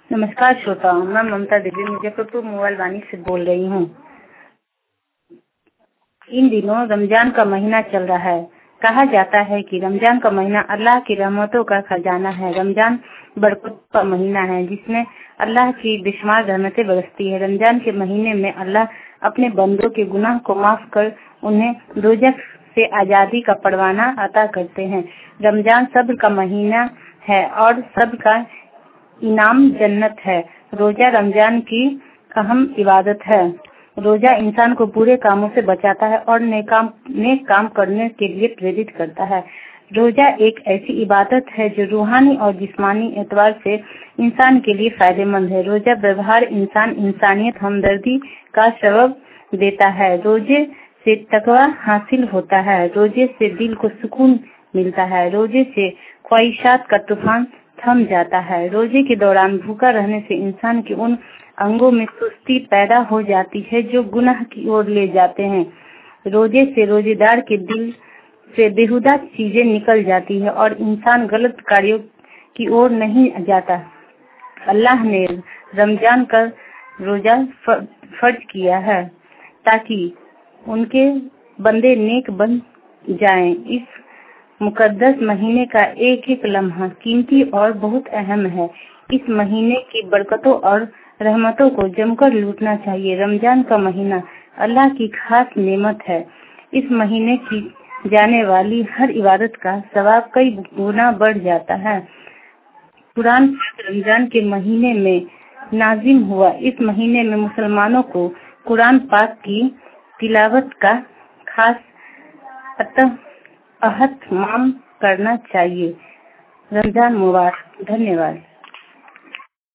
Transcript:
नमस्कार श्रोताओं, मैं ममता देवी मुजफ्फरपुर मोबाइल वाणी से बोल रही हूँ। इन दिनों रमजान का महीना चल रहा है। कहा जाता है कि रमजान का महीना अल्लाह की रहमतों का खजाना है। रमजान बरकत का महीना है जिसमें अल्लाह की बेशुमार रहमतें बरसती है। रमजान के महीने में अल्लाह अपने बंदों के गुनाह को माफ कर उन्हें दोजख से आजादी का परवाना अता करते हैं। रमजान सब्र का महीना है और सबका इनाम जन्नत है। रोजा रमजान की अहम इबादत है। रोजा इंसान को बुरे कामों से बचाता है और नेक काम करने के लिए प्रेरित करता है। रोजा एक ऐसी इबादत है जो रूहानी और जिस्मानी एतबार से इंसान के लिए फायदेमंद है। रोजा व्यवहार इंसानियत हमदर्दी का सबब देता है। रोजे से तकवा हासिल होता है। रोजे से दिल को सुकून मिलता है। रोजे से ख्वाहिशात का तूफान थम जाता है। रोजे के दौरान भूखा रहने से इंसान के उन अंगों में सुस्ती पैदा हो जाती है जो गुनाह की ओर ले जाते हैं। रोजे से रोजेदार के दिल से बेहुदा चीजें निकल जाती है और इंसान गलत कार्यों की ओर नहीं जाता। अल्लाह ने रमजान का रोजा फर्ज किया है ताकि उनके बंदे नेक बन जाएं। इस मुकद्दस महीने का एक एक लम्हा कीमती और बहुत अहम है। इस महीने की बरकतों और रहमतों को जमकर लूटना चाहिए। रमजान का महीना अल्लाह की खास नेमत है। इस महीने की जाने वाली हर इबादत का सवाब कई गुना बढ़ जाता है। कुरान रमजान के महीने में नाजिम हुआ। इस महीने में मुसलमानों को कुरान पाक की तिलावत का खास अहतमाम करना चाहिए। रमजान मुबारक। धन्यवाद।